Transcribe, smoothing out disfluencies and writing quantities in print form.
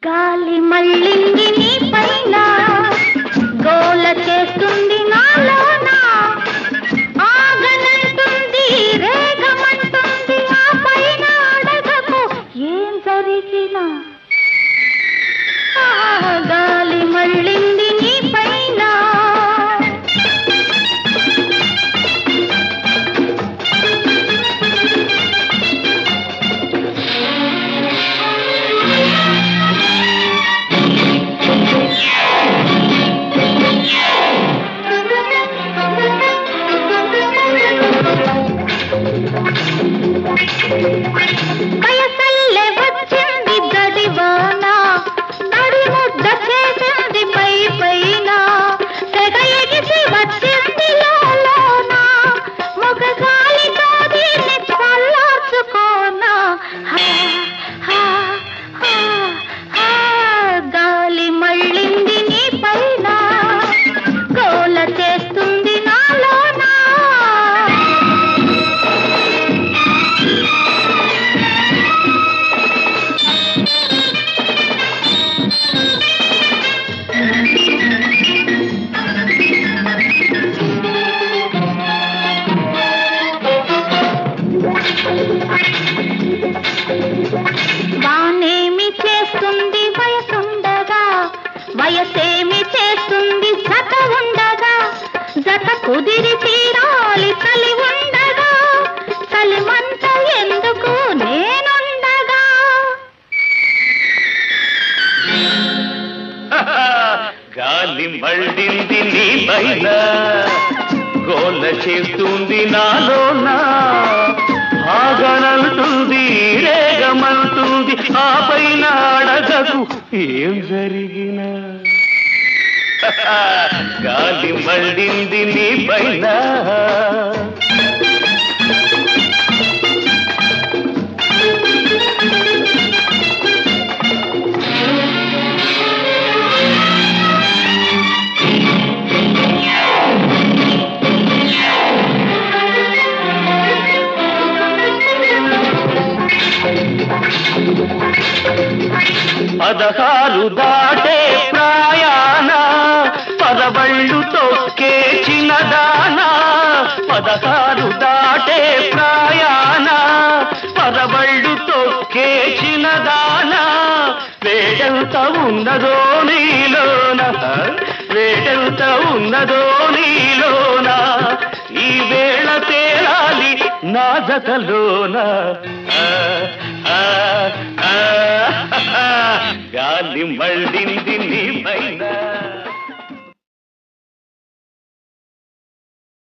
గాలి మళ్ళింది నీ పైన గోల చేస్తుంది నాలోన ఆగనంటుంది రేగమంటుంది ఆ పైన అడగకు ఏం జరిగినా గాలి మళ్ళింది నీ పైన వయసల్లే వచ్చింది గడివాన నడి ముద్ద చేసింది పై పైన తెగ ఎగిసి వచ్చింది లోన మొగగాలితో దీన్ని చల్లార్చుకోనా గాలి మళ్ళింది నీ పైన గోల చేస్తుంది నాలోనా వానేమి చేస్తుంది వయసుండగా వయసేమి చేస్తుంది జత ఉండగా జత కుదిరి తీరాలి చలి ఉండగా చలిమంట ఎందుకు నేనుండగా గాలి మళ్ళింది నీ పైన గోల చేస్తుంది నాలోన ఆగనంటుంది రేగమంటుంది ఆ పైన అడగకు ఏం జరిగినా గాలి మళ్ళింది నీ పైన పదహారు దాటే ప్రాయాణ పదబళ్ళు తొక్కే చిన్నదానా పదహారు దాటే ప్రాయాణ పదబళ్ళు తొక్కే చిన్నదానా వేడెంత ఉన్నదో నీలోన వేడెంత ఉన్నదో నీలోన ఈ వేళ తేలాలి నా జతలోన గాలి మళ్ళింది నీ పైన